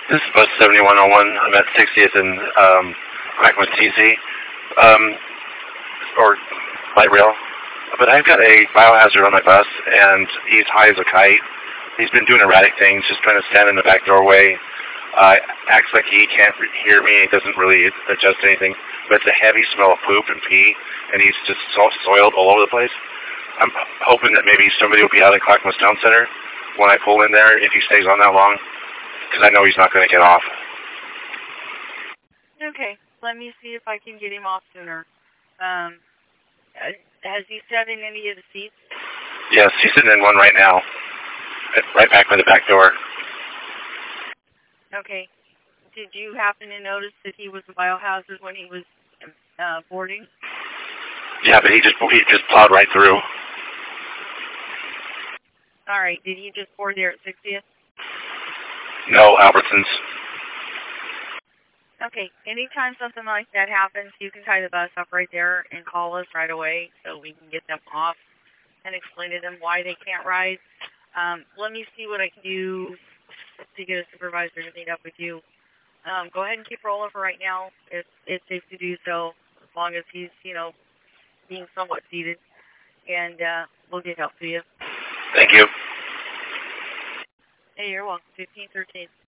This is bus 7101. I'm at 60th and Clackamas TC, or light rail. But I've got a biohazard on my bus, and he's high as a kite. He's been doing erratic things, just trying to stand in the back doorway. Acts like he can't hear me. He doesn't really adjust anything. But it's a heavy smell of poop and pee, and he's just soiled all over the place. I'm hoping that maybe somebody will be out in Clackamas Town Center when I pull in there if he stays on that long, because I know he's not going to get off. Okay, let me see if I can get him off sooner. Has he sat in any of the seats? Yes, he's sitting in one right now, right back by the back door. Okay. Did you happen to notice that he was a biohazard when he was boarding? Yeah, but he just plowed right through. All right. Did he just board there at 60th? No, Albertsons. Okay. Anytime something like that happens, you can tie the bus up right there and call us right away so we can get them off and explain to them why they can't ride. Let me see what I can do to get a supervisor to meet up with you. Go ahead and keep rolling for right now. It's safe to do so as long as he's, being somewhat seated. And we'll get help to you. Thank you. Hey, you're welcome. 1513.